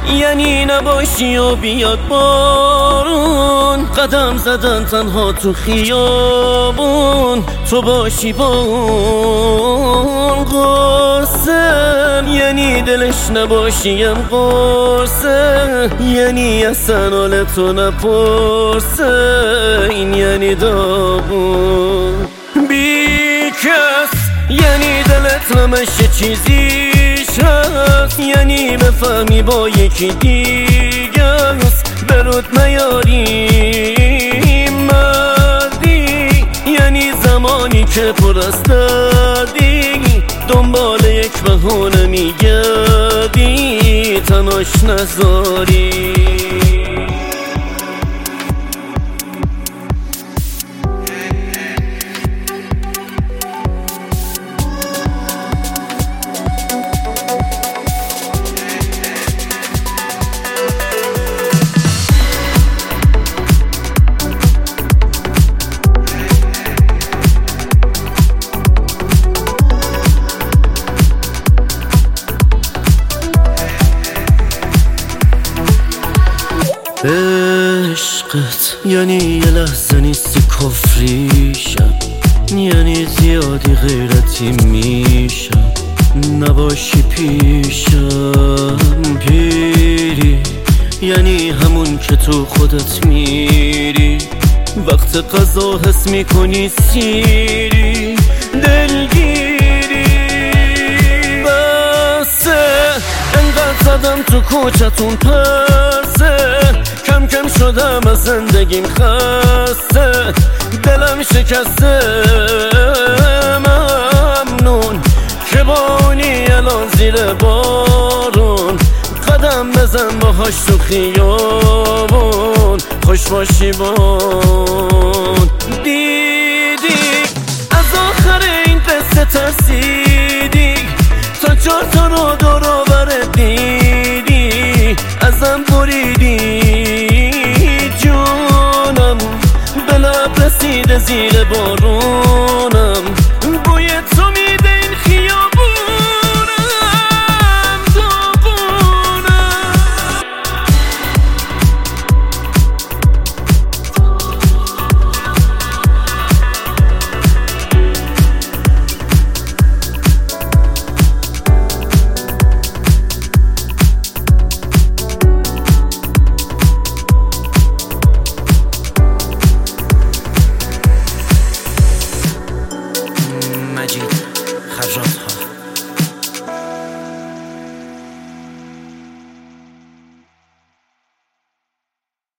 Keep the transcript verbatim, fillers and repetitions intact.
یعنی نباشی و بیاد بارون، قدم زدن تنها تو خیابون، تو باشی با اون قرصه. یعنی دلش نباشیم قرصه، یعنی اصلا حال تو نپرسه، این یعنی داغون بی کس. یعنی دلت همشه چیزیش هست، یعنی بفهمی با یکی دیگه است، برود نیاری مردی. یعنی زمانی که پر از دردی، دنبال یک بهونه میگردی، تناش نذاری. عشقت یعنی یه لحظه نیستی کفریشم، یعنی زیادی غیرتی میشم نباشی پیشم. پیری یعنی همون که تو خودت میری، وقت قضا حس میکنی سیری دلگیری. بسه انقدر زدم تو کوچتون پرسه، کم کم شدم از زندگیم خسته، دلم شکسته. ممنون که بانی الان زیر بارون، قدم بزن باهاش تو خیابون، خوش باشی بون. دیدی از آخر این قصه ترسیدی، تا چهار تا رو دور و برت دیدی، ازم بریدی جونم، به لب رسیده زیر بارونم.